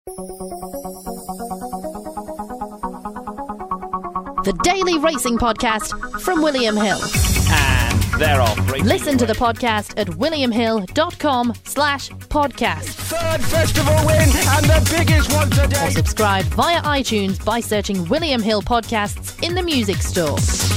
The Daily Racing Podcast from William Hill. And they're off. Listen to the podcast at williamhill.com/podcast. Third festival win and the biggest one today. Or subscribe via iTunes by searching William Hill Podcasts in the music store.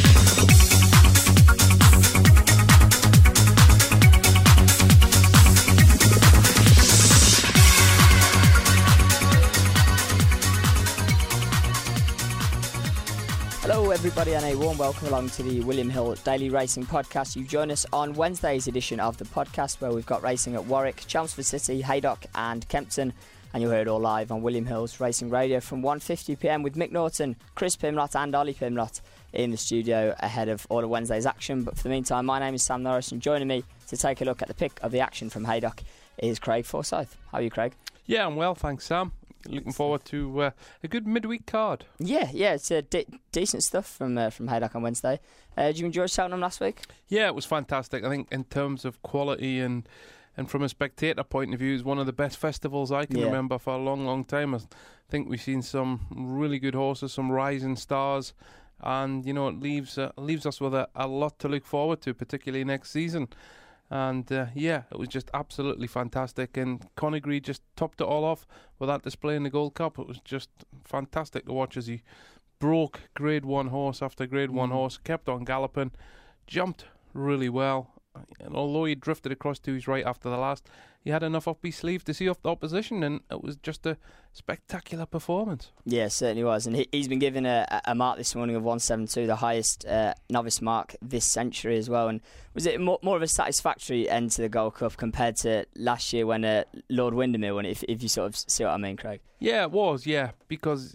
Hello everybody and a warm welcome along to the William Hill Daily Racing Podcast. You join us on Wednesday's edition of the podcast where we've got racing at Warwick, Chelmsford City, Haydock and Kempton, and you'll hear it all live on William Hill's Racing Radio from 1:50pm with Mick Norton, Chris Pimlott and Ollie Pimlott in the studio ahead of all of Wednesday's action. But for the meantime, my name is Sam Norris and joining me to take a look at the pick of the action from Haydock is Craig Forsyth. How are you, Craig? Yeah, I'm well, thanks, Sam. Looking forward to a good midweek card. Yeah, it's decent stuff from Haydock on Wednesday. Did you enjoy Cheltenham last week? Yeah, it was fantastic. I think in terms of quality and from a spectator point of view, it's one of the best festivals I can remember for a long, long time. I think we've seen some really good horses, some rising stars, and it leaves us with a lot to look forward to, particularly next season. And it was just absolutely fantastic. And Conagry just topped it all off with that display in the Gold Cup. It was just fantastic to watch as he broke Grade 1 horse after Grade 1 horse, kept on galloping, jumped really well. And although he drifted across to his right after the last, he had enough up his sleeve to see off the opposition, and it was just a spectacular performance. Yeah, certainly was. And he's been given a mark this morning of 172, the highest novice mark this century as well. And was it more of a satisfactory end to the Gold Cup compared to last year when Lord Windermere won it, if you sort of see what I mean, Craig? Yeah, it was, because,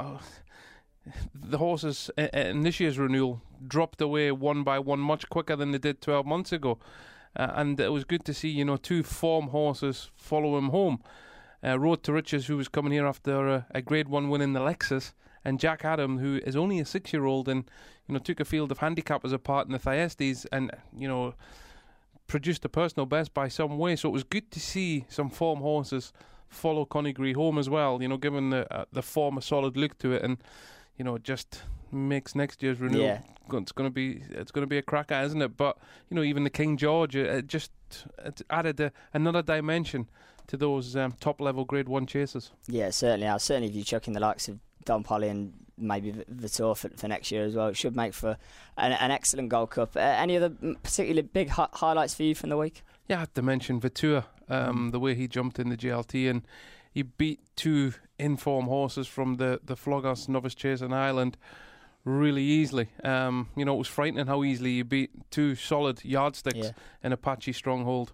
the horses in this year's renewal dropped away one by one much quicker than they did 12 months ago. And it was good to see, two form horses follow him home. Road to Riches, who was coming here after a Grade 1 win in the Lexus, and Jack Adam, who is only a 6-year-old and, took a field of handicappers apart in the Thyestes and, produced a personal best by some way. So it was good to see some form horses follow Conagry home as well, given the form a solid look to it, and it just makes next year's renewal. Yeah. It's going to be a cracker, isn't it? But even the King George, it added another dimension to those top level Grade 1 chasers. Yeah, certainly. Certainly, if you chuck in the likes of Don Polly and maybe Vitor for next year as well, it should make for an excellent Gold Cup. Any other particularly big highlights for you from the week? Yeah, I have to mention Vitor, the way he jumped in the GLT, and he beat two in-form horses from the Flogas Novice Chase in Ireland really easily. It was frightening how easily he beat two solid yardsticks in Apache Stronghold.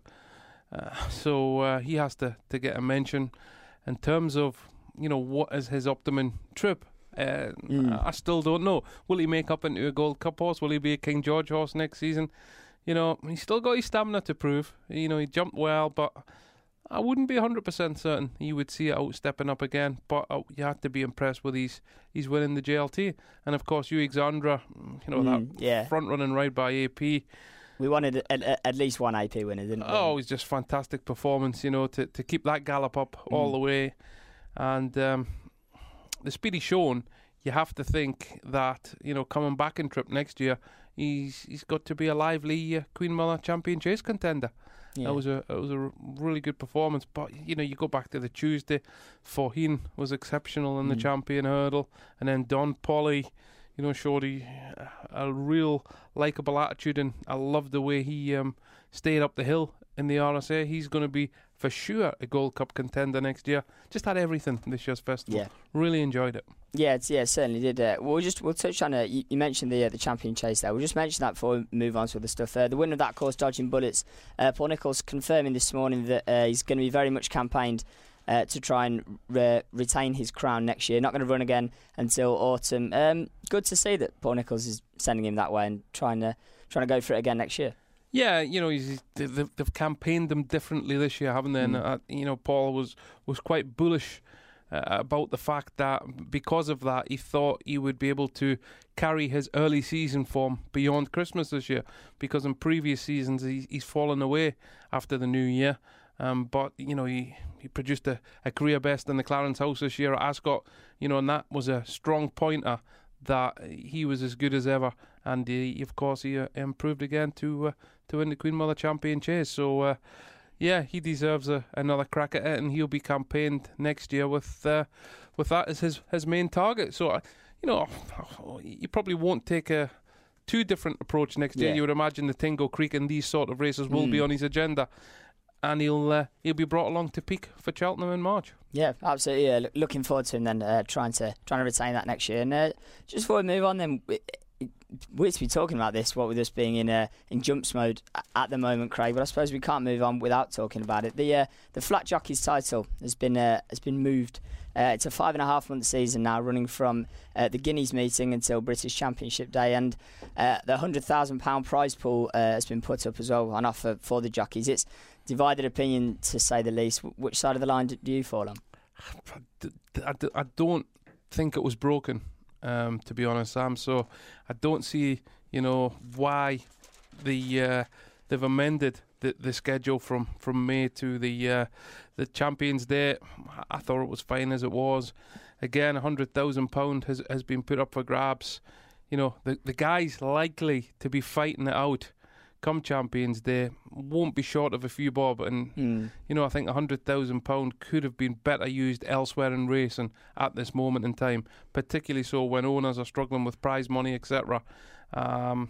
So he has to get a mention. In terms of, what is his optimum trip, I still don't know. Will he make up into a Gold Cup horse? Will he be a King George horse next season? He's still got his stamina to prove. He jumped well, but I wouldn't be 100% certain he would see it out stepping up again. But you had to be impressed with his winning the JLT. And of course, Alexandra, that front-running ride by AP. We wanted at least one AP winner, didn't we? Oh, it was just fantastic performance, to keep that gallop up all the way. And the Speedy Sean, you have to think that, coming back in trip next year, he's got to be a lively Queen Mother Champion Chase contender. Yeah. It was a really good performance. But, you go back to the Tuesday, Forhin was exceptional in the Champion Hurdle. And then Don Polly, showed a real likeable attitude. And I love the way he stayed up the hill in the RSA. He's going to be, for sure, a Gold Cup contender next year. Just had everything this year's festival. Yeah. Really enjoyed it. Yeah, certainly did. We'll touch on it. You mentioned the Champion Chase there. We'll just mention that before we move on to other stuff. The winner of that course, Dodging Bullets, Paul Nicholls, confirming this morning that he's going to be very much campaigned to try and retain his crown next year. Not going to run again until autumn. Good to see that Paul Nicholls is sending him that way and trying to go for it again next year. Yeah, they've campaigned them differently this year, haven't they? And Paul was quite bullish about the fact that because of that, he thought he would be able to carry his early season form beyond Christmas this year, because in previous seasons he's fallen away after the new year. But he he produced a career best in the Clarence House this year at Ascot, and that was a strong pointer that he was as good as ever. And of course, he improved again to win the Queen Mother Champion Chase. So, he deserves another crack at it, and he'll be campaigned next year with that as his main target. So, you probably won't take a too different approach next year. You would imagine the Tingo Creek and these sort of races will be on his agenda, and he'll be brought along to peak for Cheltenham in March. Yeah, absolutely. Yeah, looking forward to him then trying to retain that next year. And just before we move on, then we're to be talking about this, what with us being in jumps mode at the moment, Craig. But I suppose we can't move on without talking about it. The Flat Jockeys title has been moved. It's a 5.5-month season now, running from the Guineas meeting until British Championship Day, and the £100,000 prize pool has been put up as well on offer for the jockeys. It's divided opinion, to say the least. Which side of the line do you fall on? I don't think it was broken, to be honest, Sam. So I don't see, why they've amended the schedule from May to the Champions Day. I thought it was fine as it was. Again, £100,000 has been put up for grabs. The guys likely to be fighting it out come Champions Day won't be short of a few bob, and I think £100,000 could have been better used elsewhere in racing at this moment in time, particularly so when owners are struggling with prize money, etc. I'm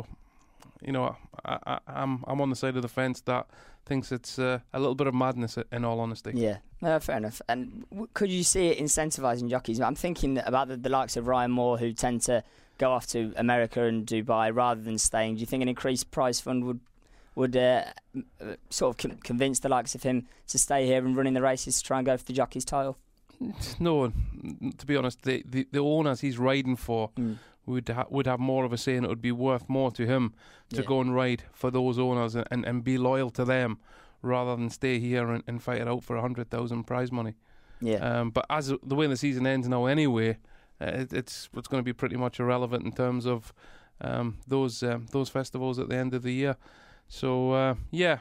on the side of the fence that thinks it's a little bit of madness, in all honesty. Yeah, fair enough. And could you see it incentivising jockeys? I'm thinking about the likes of Ryan Moore, who tend to go off to America and Dubai rather than staying. Do you think an increased prize fund would sort of convince the likes of him to stay here and running the races to try and go for the jockey's title? No, to be honest, the owners he's riding for would have more of a say, and it would be worth more to him to go and ride for those owners and be loyal to them rather than stay here and fight it out for £100,000 prize money. But as the way the season ends now anyway, it's going to be pretty much irrelevant in terms of those festivals at the end of the year. So I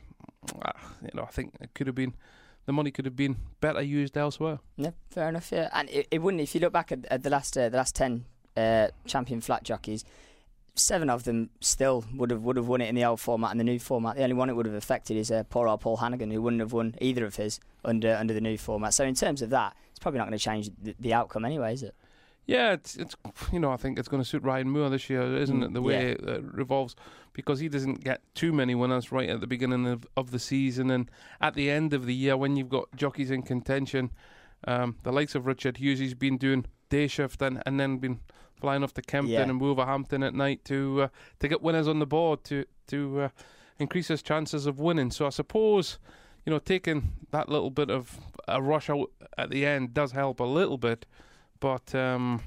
think it could have been, the money could have been better used elsewhere. Yeah, fair enough. Yeah, and it wouldn't. If you look back at the last 10 champion flat jockeys, 7 of them still would have won it in the old format and the new format. The only one it would have affected is poor old Paul Hannigan, who wouldn't have won either of his under the new format. So in terms of that, it's probably not going to change the outcome anyway, is it? Yeah, it's I think it's going to suit Ryan Moore this year, isn't it? The way it revolves, because he doesn't get too many winners right at the beginning of the season, and at the end of the year when you've got jockeys in contention, the likes of Richard Hughes, he's been doing day shift and then been flying off to Kempton and Wolverhampton at night to get winners on the board to increase his chances of winning. So I suppose taking that little bit of a rush out at the end does help a little bit. But, I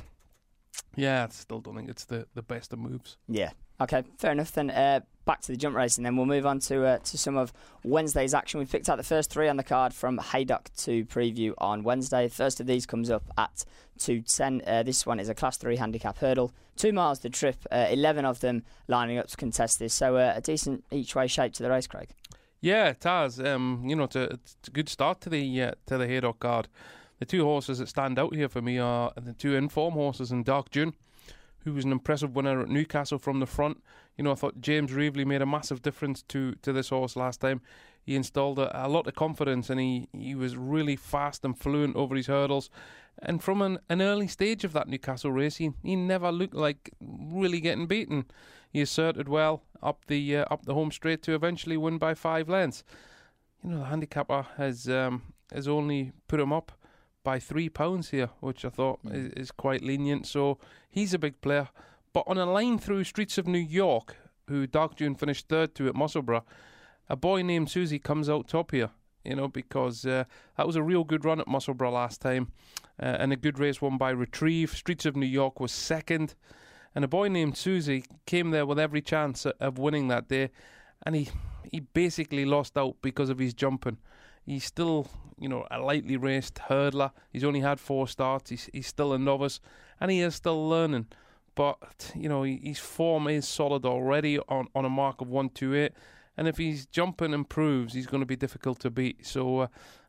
still don't think it's the best of moves. Yeah. Okay, fair enough. Then back to the jump racing. Then we'll move on to some of Wednesday's action. We've picked out the first 3 on the card from Haydock to preview on Wednesday. The first of these comes up at 2:10. This one is a Class 3 handicap hurdle. 2 miles the trip, 11 of them lining up to contest this. So a decent each-way shape to the race, Craig. Yeah, it has. It's a good start to the Haydock card. The 2 horses that stand out here for me are the 2 inform horses in Dark June, who was an impressive winner at Newcastle from the front. I thought James Reevely made a massive difference to this horse last time. He installed a lot of confidence, and he was really fast and fluent over his hurdles. And from an early stage of that Newcastle race, he never looked like really getting beaten. He asserted well up the home straight to eventually win by 5 lengths. The handicapper has only put him up by £3 here, which I thought is quite lenient. So he's a big player. But on a line through Streets of New York, who Dark June finished 3rd to at Musselburgh, a boy named Susie comes out top here, because that was a real good run at Musselburgh last time, and a good race won by Retrieve. Streets of New York was 2nd, and a boy named Susie came there with every chance of winning that day, and he basically lost out because of his jumping. He's still, a lightly raced hurdler. He's only had 4 starts. He's still a novice, and he is still learning. But, his form is solid already on a mark of 128. And if his jumping improves, he's going to be difficult to beat. So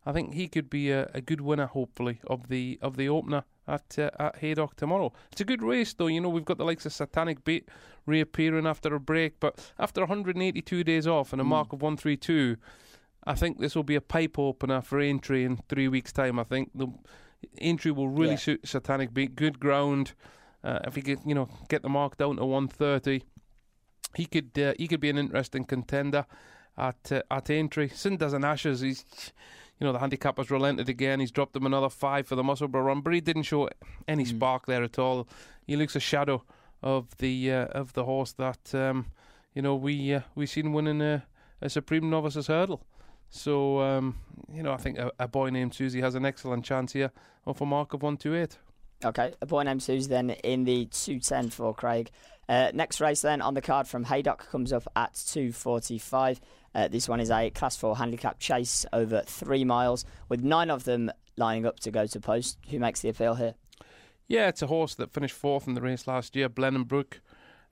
I think he could be a good winner, hopefully, of the opener at Haydock tomorrow. It's a good race, though. We've got the likes of Satanic Bait reappearing after a break, but after 182 days off and a mark of 132, I think this will be a pipe opener for Aintree in 3 weeks' time. I think the Aintree will really suit Satanic Bait. Good ground. If he could, get the mark down to 130, he could be an interesting contender at Aintree. Cinders and Ashes, he's, the handicapper's relented again. He's dropped him another 5 for the Musselburgh run, but he didn't show any spark there at all. He looks a shadow of the horse that we seen winning a Supreme Novices Hurdle. So I think a boy named Susie has an excellent chance here off a mark of 128. Okay, a boy named Susie then in the 210 for Craig. Next race then on the card from Haydock comes up at 2:45. This one is a Class 4 handicap chase over 3 miles with 9 of them lining up to go to post. Who makes the appeal here? Yeah, it's a horse that finished 4th in the race last year, Blenheim-Brook.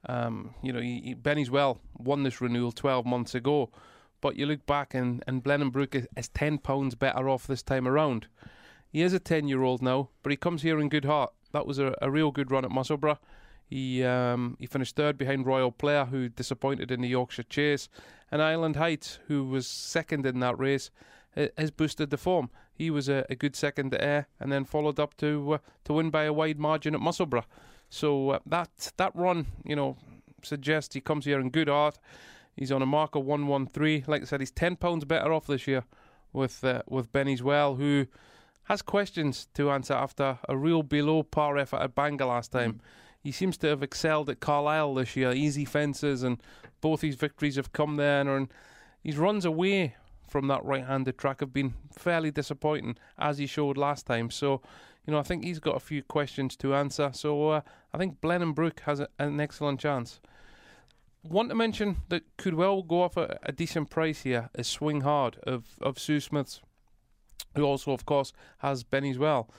Benny's Well won this renewal 12 months ago, but you look back and Blenheim-Brook is £10 better off this time around. He is a 10-year-old now, but he comes here in good heart. That was a real good run at Musselburgh. He finished 3rd behind Royal Player, who disappointed in the Yorkshire Chase, and Island Heights, who was 2nd in that race, has boosted the form. He was a good second to Ayr, and then followed up to win by a wide margin at Musselburgh. So that run, suggests he comes here in good heart. He's on a mark of 113. Like I said, he's £10 better off this year with Benny's Well, who has questions to answer after a real below-par effort at Bangor last time. He seems to have excelled at Carlisle this year, easy fences, and both his victories have come there. And his runs away from that right-handed track have been fairly disappointing, as he showed last time. So, I think he's got a few questions to answer. So I think Blenheim-Brook has an excellent chance. One to mention that could well go off a decent price here is Swing Hard of Sue Smith's, who also, of course, has Benny's Well.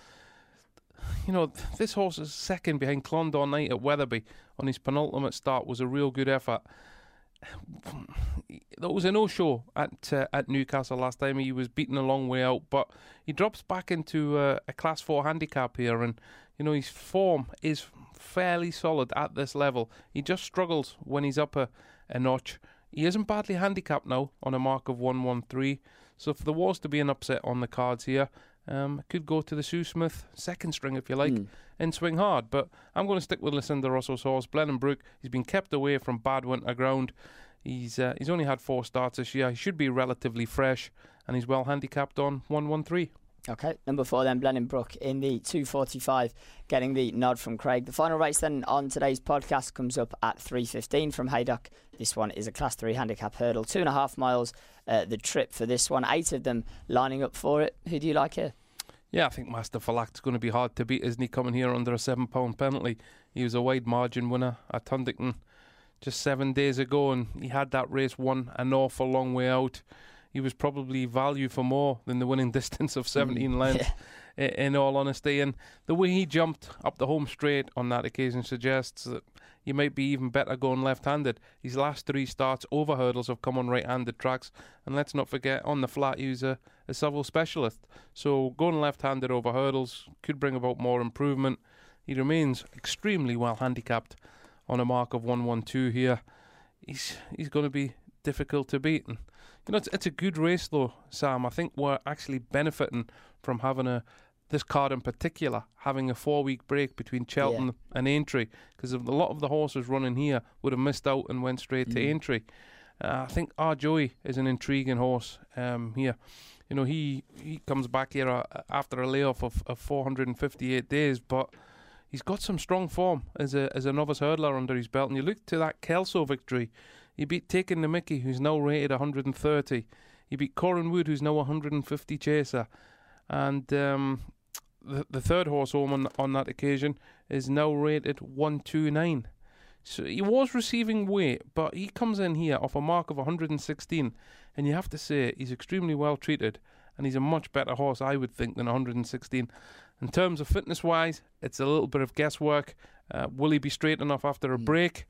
This horse is 2nd behind Clondon Knight at Wetherby on his penultimate start. Was a real good effort. That was a no-show at Newcastle last time. He was beaten a long way out, but he drops back into a Class 4 handicap here, and his form is fairly solid at this level. He just struggles when he's up a notch. He isn't badly handicapped now on a mark of 113. So if there was to be an upset on the cards here, it could go to the Sue Smith 2nd string, if you like, and Swing Hard. But I'm going to stick with Lucinda Russell's horse, Blenheim-Brook. He's been kept away from bad winter ground. He's only had 4 starts this year. He should be relatively fresh, and he's well handicapped on 113. Okay, number 4 then, Blenheim-Brook in the 2:45, getting the nod from Craig. The final race then on today's podcast comes up at 3:15 from Haydock. This one is a Class 3 handicap hurdle, 2.5 miles the trip for this one, 8 of them lining up for it. Who do you like here? Yeah, I think Master Falact's going to be hard to beat, isn't he, coming here under a £7 penalty? He was a wide margin winner at Huntington just 7 days ago, and he had that race won an awful long way out. He was probably value for more than the winning distance of 17 lengths, in all honesty. And the way he jumped up the home straight on that occasion suggests that he might be even better going left-handed. His last 3 starts over hurdles have come on right-handed tracks. And let's not forget, on the flat, he was a Savile specialist. So going left-handed over hurdles could bring about more improvement. He remains extremely well handicapped on a mark of 112 here. He's going to be difficult to beat. And it's a good race though, Sam. I think we're actually benefiting from having this card in particular, having a 4-week break between Cheltenham and Aintree, because a lot of the horses running here would have missed out and went straight to Aintree. I think Our Joey is an intriguing horse here. He comes back here after a layoff of 458 days, but he's got some strong form as a novice hurdler under his belt. And you look to that Kelso victory. He beat Taking the Mickey, who's now rated 130. He beat Corin Wood, who's now 150 chaser. And the third horse home on that occasion is now rated 129. So he was receiving weight, but he comes in here off a mark of 116. And you have to say, he's extremely well treated. And he's a much better horse, I would think, than 116. In terms of fitness-wise, it's a little bit of guesswork. Will he be straight enough after a break?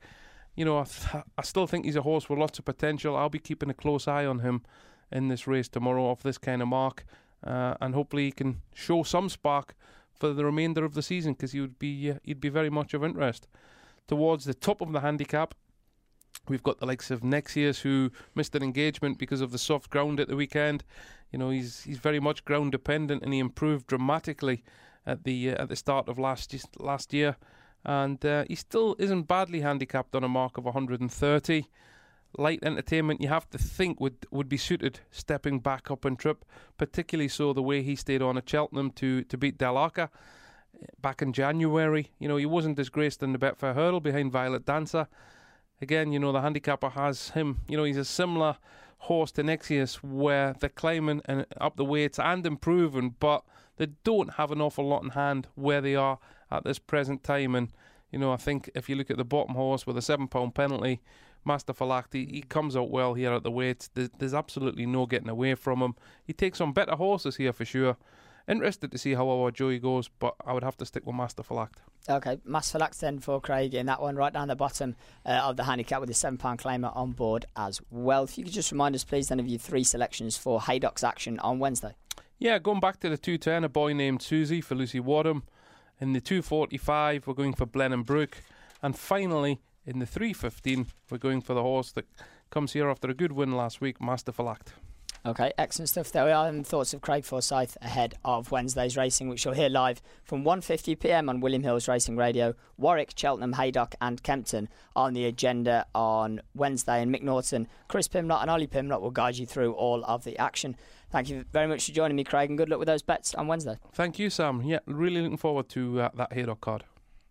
I still think he's a horse with lots of potential. I'll be keeping a close eye on him in this race tomorrow off this kind of mark. and hopefully he can show some spark for the remainder of the season, because he'd be very much of interest. Towards the top of the handicap, we've got the likes of Nexius, who missed an engagement because of the soft ground at the weekend. You know, he's very much ground dependent, and he improved dramatically at the start of last year, and he still isn't badly handicapped on a mark of 130. Light Entertainment, you have to think, would be suited stepping back up in trip, particularly so the way he stayed on at Cheltenham to beat Del Arca back in January. You know, he wasn't disgraced in the Betfair Hurdle behind Violet Dancer. Again, you know, the handicapper has him. You know, he's a similar horse to Nexius, where they're climbing and up the weights and improving, but they don't have an awful lot in hand where they are at this present time. And, you know, I think if you look at the bottom horse with a £7 penalty, Master Phylactery, he comes out well here at the weights. There's absolutely no getting away from him. He takes on better horses here for sure. Interested to see how our Joey goes, but I would have to stick with Master Phylactery. Okay, Master Phylactery then for Craig in that one, right down the bottom of the handicap with the £7 claimer on board as well. If you could just remind us, please, then of your 3 selections for Haydock's action on Wednesday. Yeah, going back to the 210, A Boy Named Susie for Lucy Wadham. In the 245, we're going for Blenheim Brook. And finally, in the 315, we're going for the horse that comes here after a good win last week, Master Phylactery. Okay, excellent stuff. There we are, and thoughts of Craig Forsyth ahead of Wednesday's racing, which you'll hear live from 1:50 p.m. on William Hill's Racing Radio. Warwick, Cheltenham, Haydock and Kempton on the agenda on Wednesday. And Mick Norton, Chris Pimlott and Ollie Pimlott will guide you through all of the action. Thank you very much for joining me, Craig, and good luck with those bets on Wednesday. Thank you, Sam. Yeah, really looking forward to that Haydock card.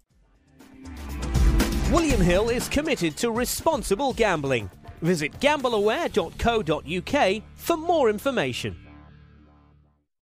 William Hill is committed to responsible gambling. Visit gambleaware.co.uk for more information.